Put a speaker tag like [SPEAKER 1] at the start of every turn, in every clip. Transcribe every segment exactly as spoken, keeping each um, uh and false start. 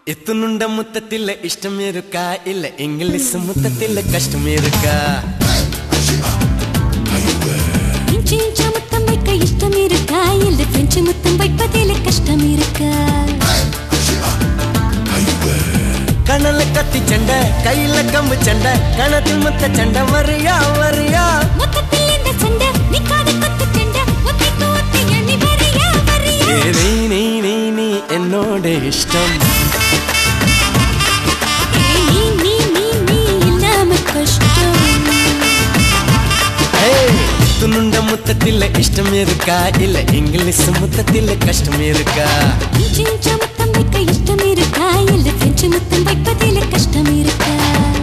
[SPEAKER 1] எத்துணுண்ட முத்தத்தில் இஷ்டம் இருக்கா இல்ல இங்கிலீஷ் முத்தத்தில் கஷ்டம் இருக்கா?
[SPEAKER 2] இஞ்சி இஞ்சா முத்தம் வைக்க இஷ்டம் இருக்கா இல்ல பிரெஞ்சு முத்தம் வைப்பதில் கஷ்டம் இருக்கா?
[SPEAKER 1] கணல கத்தி சண்டை கையில கம்பு சண்டை கணத்தில் முத்த சண்டை வரியா வரியா
[SPEAKER 2] முத்தத்தில் இந்த சண்டை நிக்காத கத்து சண்டை ஒத்தைக்கு ஒத்தை எண்ணி வரியா வரியா
[SPEAKER 1] நீ நீ நீ நீ என்னோட இஷ்டம்
[SPEAKER 2] நீ நீ நீ நீ இல்லாம கஷ்டம்
[SPEAKER 1] துணுண்ட முத்தத்தில் இஷ்டம் இருக்கா இல்ல இங்கிலீஷ் முத்தத்தில் கஷ்டம் இருக்கா?
[SPEAKER 2] இஞ்சி இஞ்சா முத்தம் வைக்க இஷ்டம் இருக்கா இல்ல பிரெஞ்சு முத்தம் வைப்பதில் கஷ்டம் இருக்கா?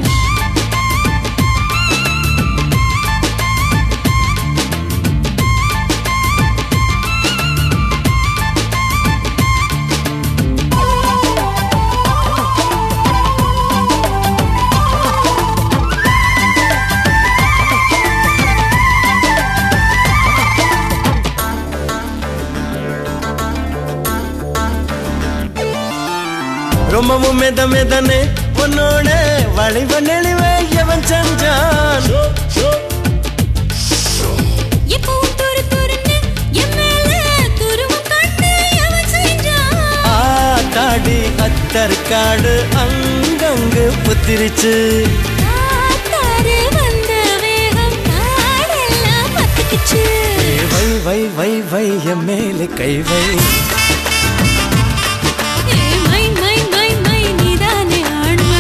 [SPEAKER 1] ரொம்பவும் மெத மெதனே உன்னோட வளைவ நெளிவே எவன் செஞ்சான்?
[SPEAKER 2] எப்பவும் துரு துருன்னு என் மேல துருவம் கண்டு எவன் செஞ்சான்?
[SPEAKER 1] ஆத்தாடி அத்தர் காடு அங்கங்கு புத்திரிச்சு
[SPEAKER 2] காத்தாறு வந்த வேகம் காடெல்லாம் பத்திக்கிச்சு.
[SPEAKER 1] வை வை வை வை என் மேலே கை வை
[SPEAKER 2] ஏ மை மை மை மை நீதானே ஆண்மை.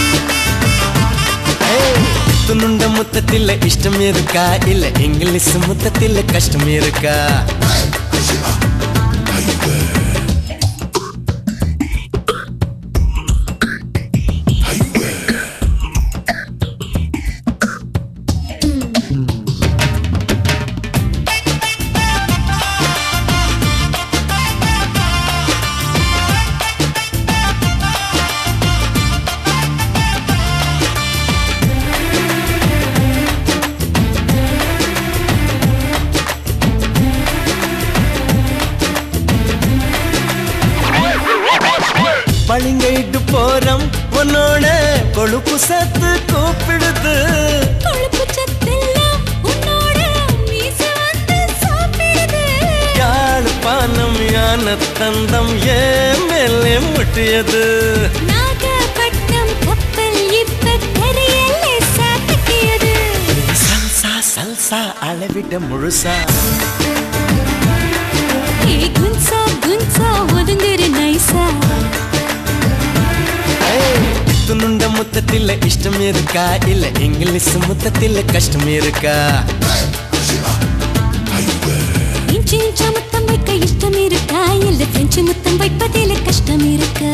[SPEAKER 1] துணுண்ட முத்தத்தில் இஷ்டம் இருக்கா இல்ல இங்கிலீஷ் முத்தத்தில் கஷ்டம் இருக்கா? பளிங்கைட்டு போறம் உன்னோட கொழுப்பு சத்து கூப்பிடுது
[SPEAKER 2] கொழுப்பு சத்தெல்லாம் உன்னோட மீசை வந்து சாப்பிடுது.
[SPEAKER 1] யாழ் பானம் யான தந்தம் ஏன் மேலே முட்டியது
[SPEAKER 2] நாகப்பட்டினம் கப்பல் இப்ப கரையிலே சாத்திக்கியது.
[SPEAKER 1] சல்சா சல்சா அளவிட முழுசா
[SPEAKER 2] ஏ குன்சா குன்சா ஒதுங்குற நைசா.
[SPEAKER 1] துணுண்ட முத்தத்தில் இஷ்டம் இருக்கா இல்ல இங்கிலீஷ் முத்தத்தில் கஷ்டம் இருக்கா?
[SPEAKER 2] இஞ்சி இஞ்சா முத்தம் வைக்க இஷ்டம் இருக்கா இல்ல பிரெஞ்சு முத்தம் வைப்பதில் கஷ்டம் இருக்கா?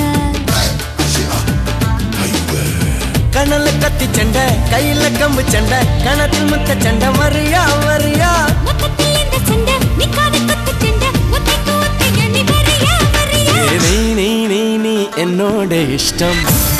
[SPEAKER 1] கணல கத்தி சண்டை கையில கம்பு சண்டை கணத்தில் முத்த சண்டை வரியா வரியா
[SPEAKER 2] முத்தத்தில் இந்த சண்டை நிக்காத கத்து சண்டை ஒத்தைக்கு ஒத்தை எண்ணி வரியா வரியா
[SPEAKER 1] நீ நீ நீ நீ என்னோட இஷ்டம்